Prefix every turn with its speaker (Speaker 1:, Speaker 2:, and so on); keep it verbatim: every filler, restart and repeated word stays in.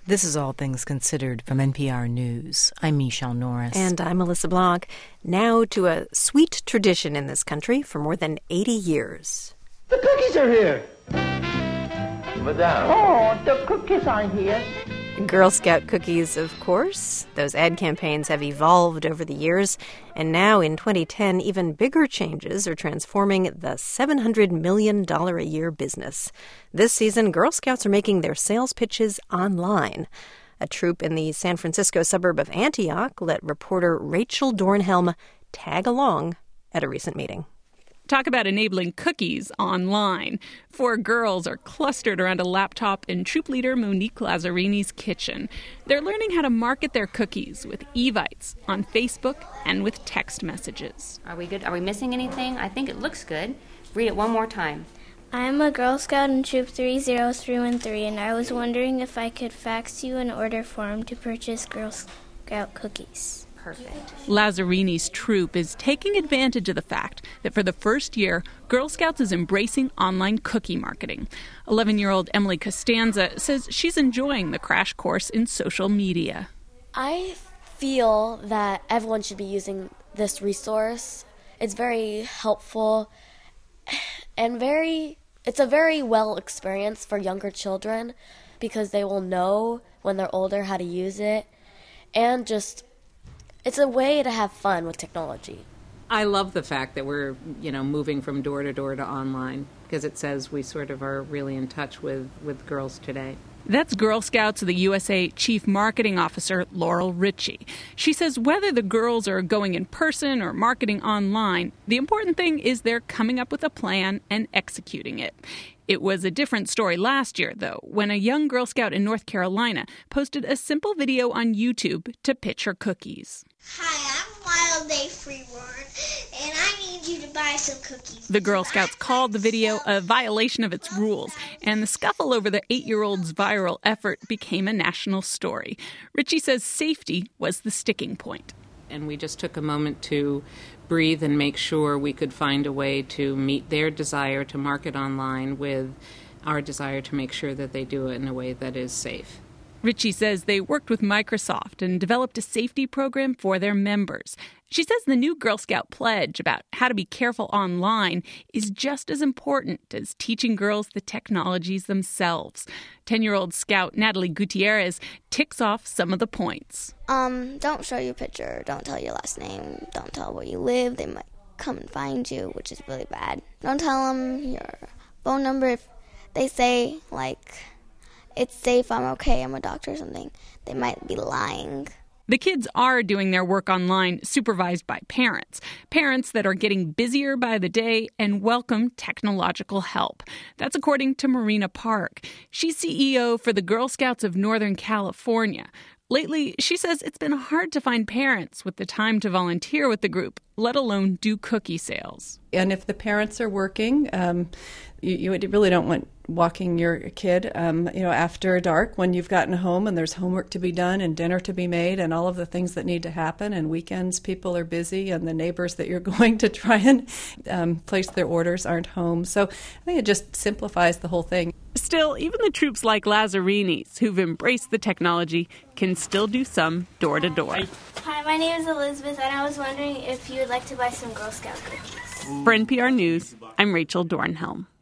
Speaker 1: This is All Things Considered from N P R News. I'm Michelle Norris.
Speaker 2: And I'm Melissa Blanc. Now to a sweet tradition in this country for more than eighty years.
Speaker 3: The cookies are here.
Speaker 4: Madame.
Speaker 3: Oh, the cookies are here.
Speaker 2: Girl Scout cookies, of course. Those ad campaigns have evolved over the years. And now in twenty ten, even bigger changes are transforming the seven hundred million dollars a year business. This season, Girl Scouts are making their sales pitches online. A troop in the San Francisco suburb of Antioch let reporter Rachel Dornhelm tag along at a recent meeting.
Speaker 5: Talk about enabling cookies online. Four girls are clustered around a laptop in troop leader Monique Lazarini's kitchen. They're learning how to market their cookies with Evites on Facebook and with text messages.
Speaker 6: Are we good? Are we missing anything? I think it looks good. Read it one more time.
Speaker 7: I'm a Girl Scout in Troop three zero three one three, and I was wondering if I could fax you an order form to purchase Girl Scout cookies.
Speaker 6: Perfect.
Speaker 5: Lazarini's troop is taking advantage of the fact that for the first year, Girl Scouts is embracing online cookie marketing. eleven-year-old Emily Costanza says she's enjoying the crash course in social media.
Speaker 8: I feel that everyone should be using this resource. It's very helpful and very, it's a very well experience for younger children because they will know when they're older how to use it, and just it's a way to have fun with technology.
Speaker 9: I love the fact that we're, you know, moving from door to door to online because it says we sort of are really in touch with, with girls today.
Speaker 5: That's Girl Scouts of the U S A Chief Marketing Officer Laurel Ritchie. She says whether the girls are going in person or marketing online, the important thing is they're coming up with a plan and executing it. It was a different story last year, though, when a young Girl Scout in North Carolina posted a simple video on YouTube to pitch her cookies.
Speaker 10: Hi, I'm Wild Day Freeborn, and I need you to buy some cookies.
Speaker 5: The Girl Scouts called the video a violation of its rules, and the scuffle over the eight-year-old's viral effort became a national story. Ritchie says safety was the sticking point.
Speaker 9: And we just took a moment to breathe and make sure we could find a way to meet their desire to market online with our desire to make sure that they do it in a way that is safe.
Speaker 5: Ritchie says they worked with Microsoft and developed a safety program for their members. She says the new Girl Scout pledge about how to be careful online is just as important as teaching girls the technologies themselves. Ten-year-old Scout Natalie Gutierrez ticks off some of the points.
Speaker 7: Um, don't show your picture. Don't tell your last name. Don't tell where you live. They might come and find you, which is really bad. Don't tell them your phone number. If they say, like, it's safe, I'm okay, I'm a doctor or something, they might be lying.
Speaker 5: The kids are doing their work online, supervised by parents. Parents that are getting busier by the day and welcome technological help. That's according to Marina Park. She's C E O for the Girl Scouts of Northern California. Lately, she says it's been hard to find parents with the time to volunteer with the group, let alone do cookie sales.
Speaker 11: And if the parents are working, um, you, you really don't want walking your kid, um, you know, after dark when you've gotten home and there's homework to be done and dinner to be made and all of the things that need to happen. And weekends, people are busy, and the neighbors that you're going to try and um, place their orders aren't home. So I think it just simplifies the whole thing.
Speaker 5: Still, even the troops like Lazarini's, who've embraced the technology, can still do some door-to-door.
Speaker 7: Hi, my name is Elizabeth, and I was wondering if you would like to buy some Girl Scout cookies.
Speaker 5: For N P R News, I'm Rachel Dornhelm.